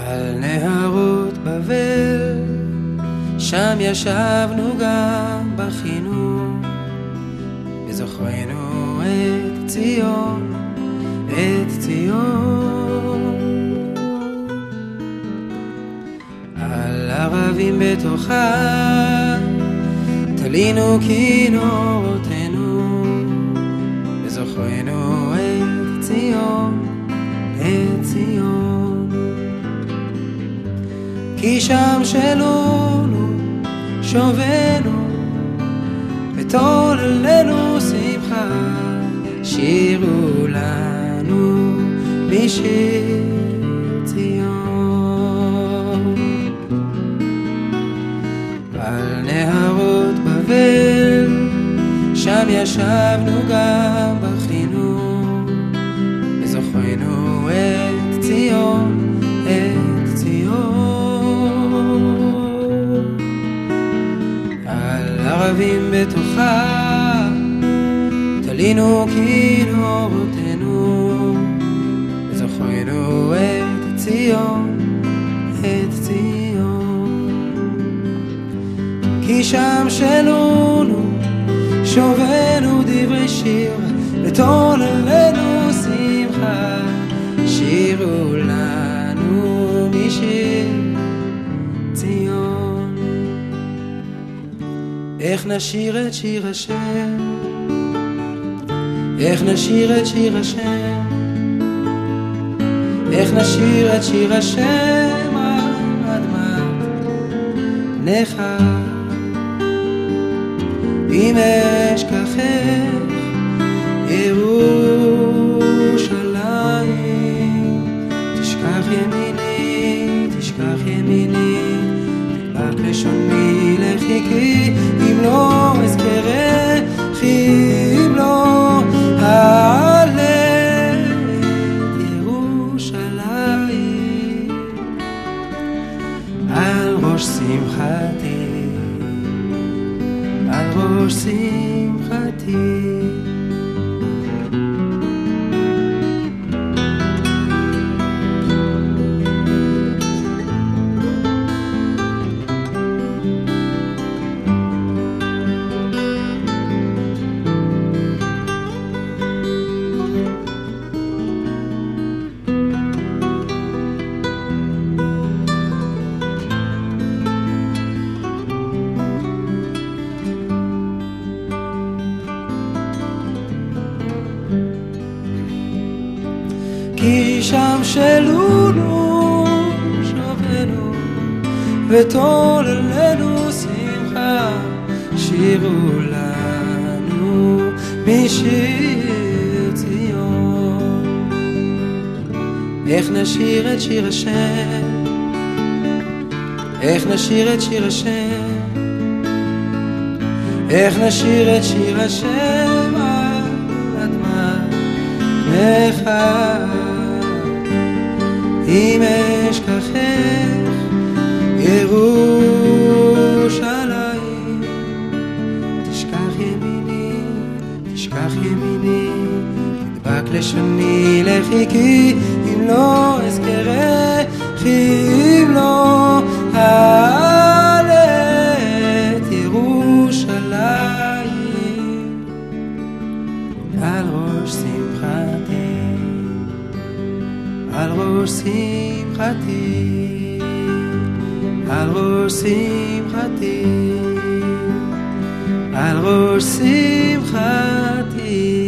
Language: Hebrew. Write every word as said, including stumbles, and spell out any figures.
על נהרות בבל, שם ישבנו גם בכינו, וזוכרנו את ציון, את ציון. על ערבים בתוכה, תלינו כינורותינו, וזוכרנו את ציון, את ציון. כי שם שלונו שובנו, ותוללנו שמחה, שירו לנו בשיר ציון. על נהרות בבל, שם ישבנו גם בכינו, וזוכרנו את ציון, את ציון. על ערבים בתוכה, תלינו כינורותינו, וזוכרנו את ציון, את ציון. כי שם שלונו שובנו דברי שיר, ותוללנו שמחה, שירו לנו משיר ציון. איך נשיר את שיר השם, איך נשיר את שיר השם, איך נשיר את שיר השם על אדמת פניך. אם אשכחך ירושלים, תשכח ימיני, תשכח ימיני, תדבק לשוני לחיקי, אם לא אזכרך, אם לא אעלה את ירושלים על ראש שמחתי, על ראש שמחתי. כי שם שלונו שובנו, ותוללנו שמחה, שירו לנו משיר ציון. איך נשיר את שיר השם, איך נשיר את שיר השם, איך נשיר את שיר השם על אדמת פניך. אם אשכחך ירושלים, תשכח ימיני, תשכח ימיני, תדבק לשוני לחיקי, אם לא אזכרך, אם לא אעלה את ירושלים על ראש שמחתי, על ראש שמחתי, על ראש שמחתי, על ראש שמחתי.